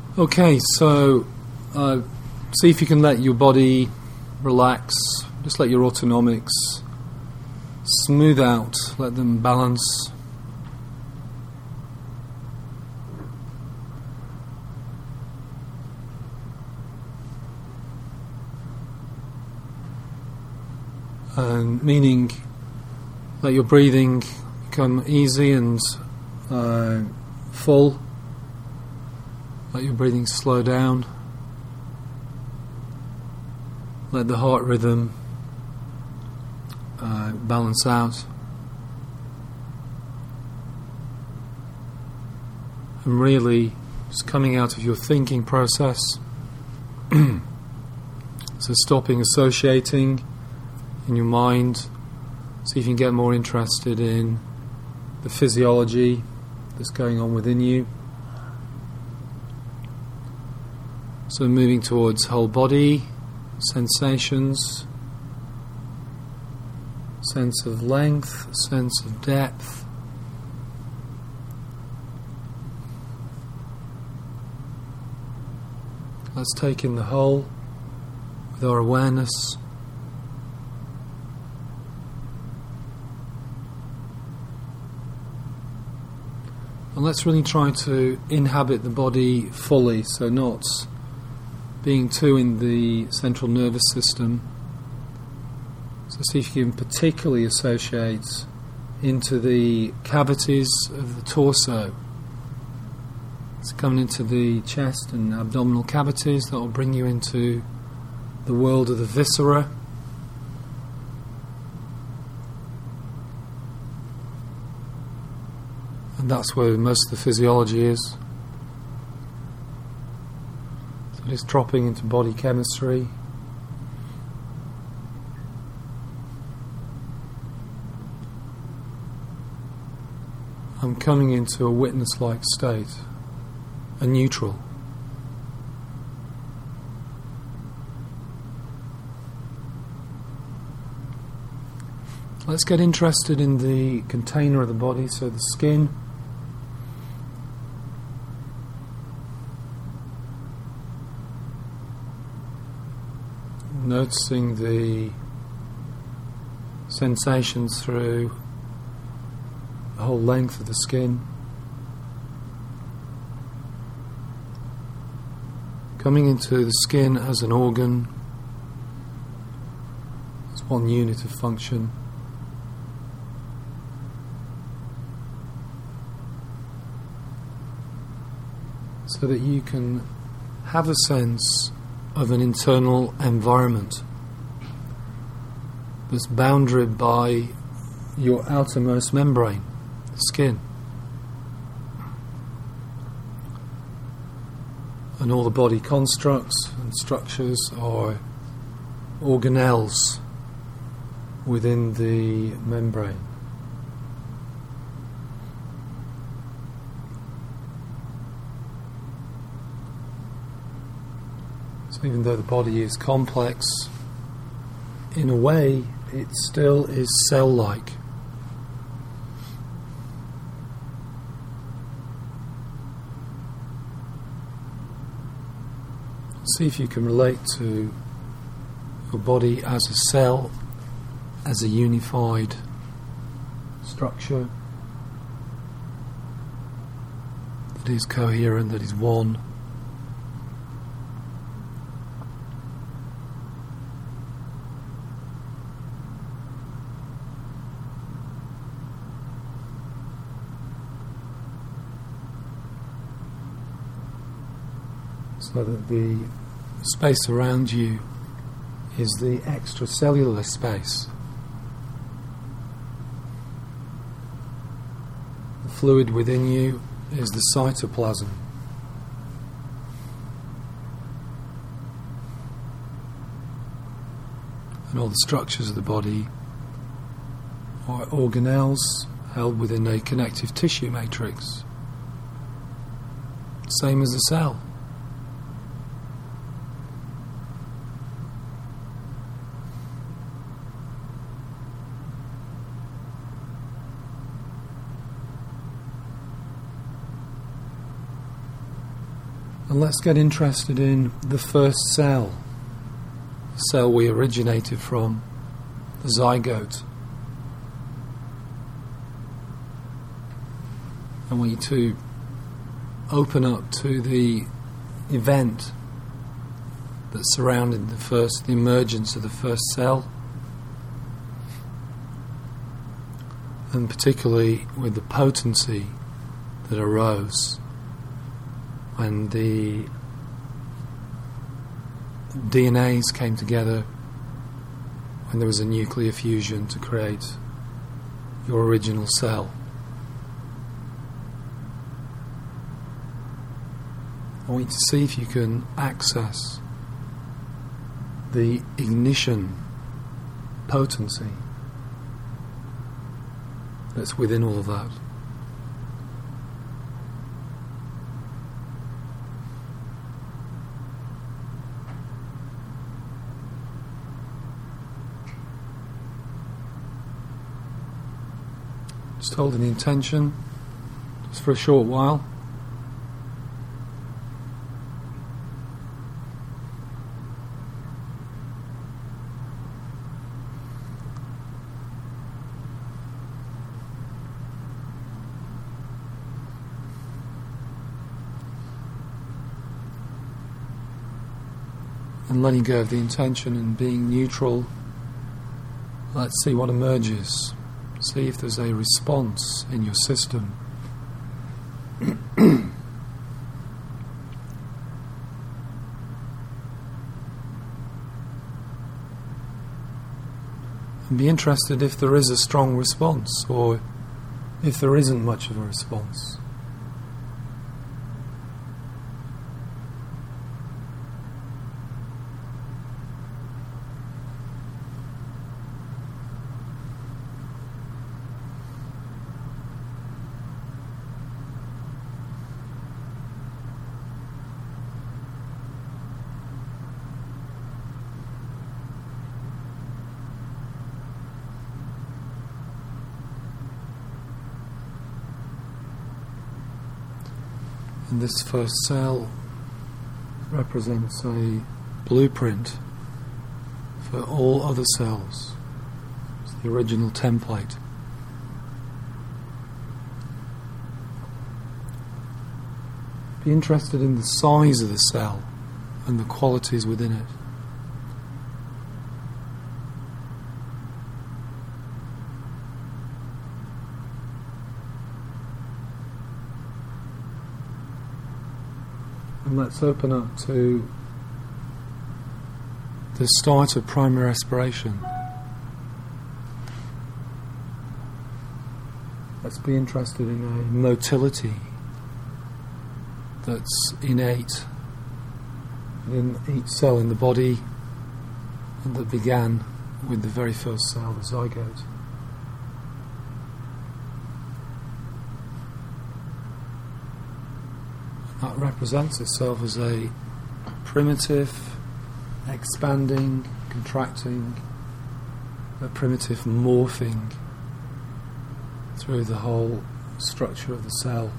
Okay, so see if you can let your body relax. Just let your autonomics smooth out, let them balance. And meaning, let your breathing become easy and full. Let your breathing slow down. Let the heart rhythm balance out. And really just coming out of your thinking process. So stopping associating in your mind. See if you can get more interested in the physiology that's going on within you. So moving towards whole body, sensations, sense of length, sense of depth. Let's take in the whole with our awareness. And let's really try to inhabit the body fully, so not being too in the central nervous system. So see if you can particularly associate into the cavities of the torso. It's coming into the chest and abdominal cavities. That will bring you into the world of the viscera. And that's where most of the physiology is. So just dropping into body chemistry. I'm coming into a witness-like state, a neutral. Let's get interested in the container of the body, so the skin. Noticing the sensations through the whole length of the skin. Coming into the skin as an organ, as one unit of function. So that you can have a sense of an internal environment that's boundaried by your outermost membrane, the skin. And all the body constructs and structures are organelles within the membrane. So even though the body is complex, in a way it still is cell-like. See if you can relate to your body as a cell, as a unified structure that is coherent, that is one. So that the space around you is the extracellular space. The fluid within you is the cytoplasm. And all the structures of the body are organelles held within a connective tissue matrix. Same as a cell. And let's get interested in the first cell, the cell we originated from, the zygote. I want you to open up to the event that surrounded the emergence of the first cell, and particularly with the potency that arose when the DNAs came together, when there was a nuclear fusion to create your original cell. I want you to see if you can access the ignition potency that's within all of that. Just holding the intention just for a short while. And letting go of the intention and being neutral, let's see what emerges. See if there's a response in your system. And be interested if there is a strong response or if there isn't much of a response. And this first cell represents a blueprint for all other cells. It's the original template. Be interested in the size of the cell and the qualities within it. And let's open up to the start of primary respiration. Let's be interested in a motility that's innate in each cell in the body and that began with the very first cell, the zygote. That represents itself as a primitive, expanding, contracting, a primitive morphing through the whole structure of the cell.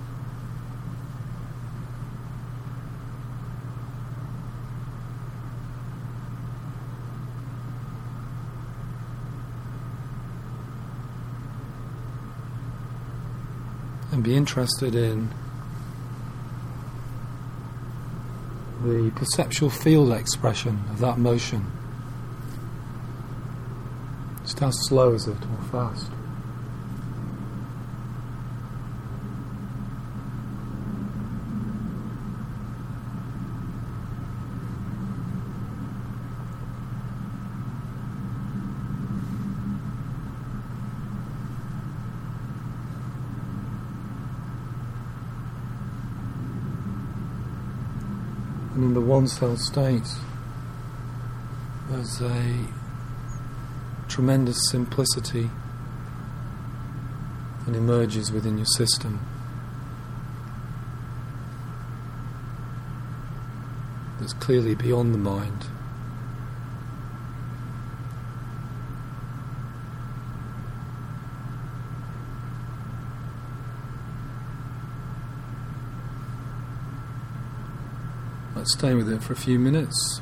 And be interested in the perceptual field expression of that motion. Just how slow is it or fast? And in the one-cell state, there's a tremendous simplicity that emerges within your system. That's clearly beyond the mind. Let's stay with it for a few minutes.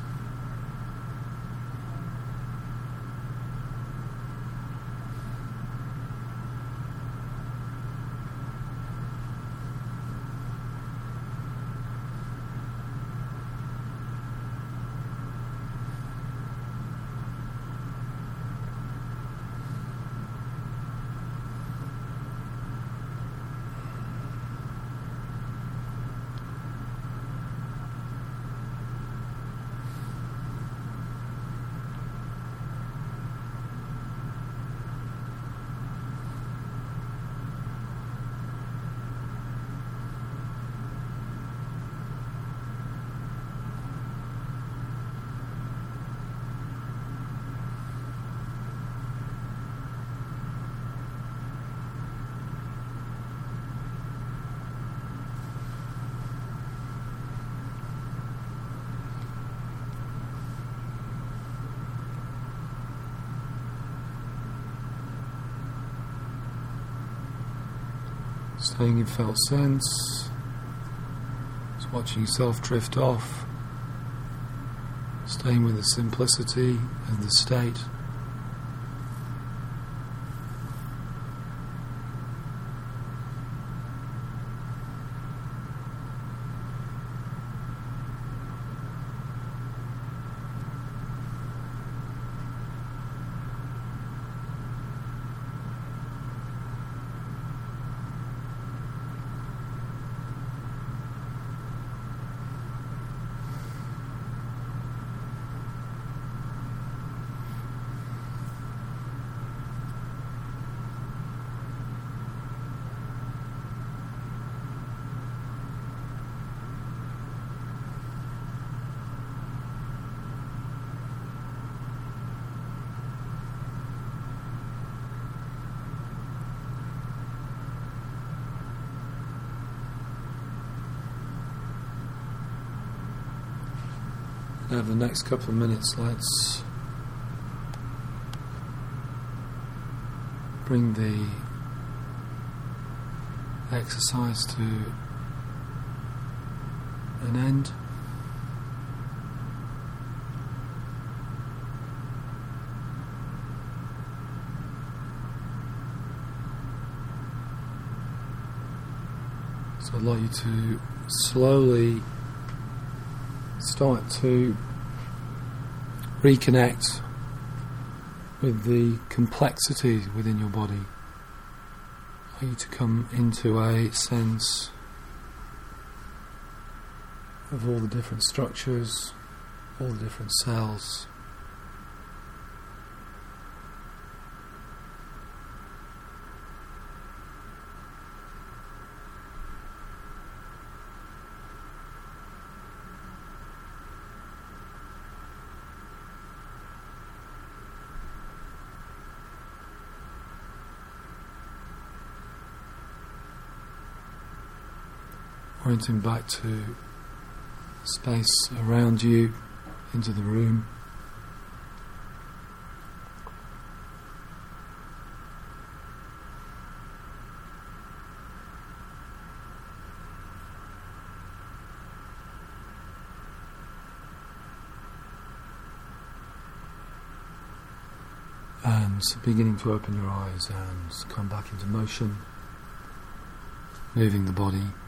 Staying in felt sense, just watching yourself drift off, staying with the simplicity of the state. Now, the next couple of minutes, let's bring the exercise to an end. So I'd like you to slowly start to reconnect with the complexities within your body. I want you to come into a sense of all the different structures, all the different cells. Orienting back to space around you, into the room. And beginning to open your eyes and come back into motion, moving the body.